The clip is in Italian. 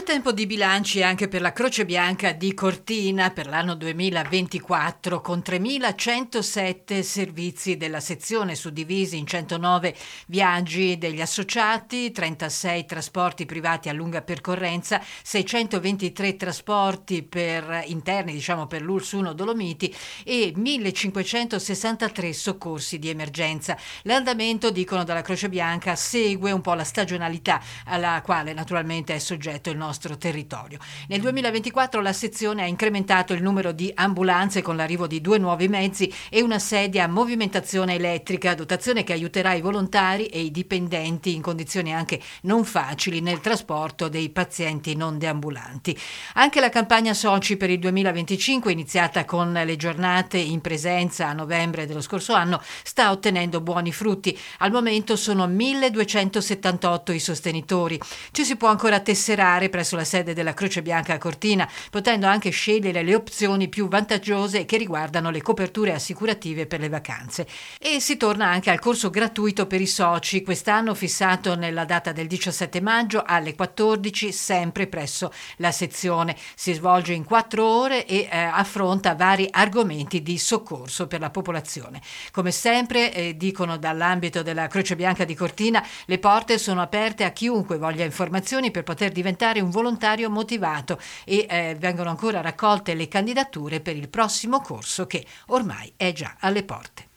tempo di bilanci anche per la Croce Bianca di Cortina per l'anno 2024, con 3.107 servizi della sezione suddivisi in 109 viaggi degli associati, 36 trasporti privati a lunga percorrenza, 623 trasporti per interni, per l'ULSS 1 Dolomiti e 1.563 soccorsi di emergenza. L'andamento, dicono dalla Croce Bianca, segue un po' la stagionalità alla quale naturalmente è soggetto il nostro territorio. Nel 2024 la sezione ha incrementato il numero di ambulanze con l'arrivo di 2 nuovi mezzi e una sedia a movimentazione elettrica, dotazione che aiuterà i volontari e i dipendenti in condizioni anche non facili nel trasporto dei pazienti non deambulanti. Anche la campagna Soci per il 2025, iniziata con le giornate in presenza a novembre dello scorso anno, sta ottenendo buoni frutti. Al momento sono 1.278 i sostenitori. Ci si può ancora tesserare presso la sede della Croce Bianca a Cortina, potendo anche scegliere le opzioni più vantaggiose che riguardano le coperture assicurative per le vacanze. E si torna anche al corso gratuito per i soci, quest'anno fissato nella data del 17 maggio alle 14, sempre presso la sezione. Si svolge in 4 ore e affronta vari argomenti di soccorso per la popolazione. Come sempre, dicono dall'ambito della Croce Bianca di Cortina, le porte sono aperte a chiunque voglia informazioni per poter diventare un volontario motivato e vengono ancora raccolte le candidature per il prossimo corso che ormai è già alle porte.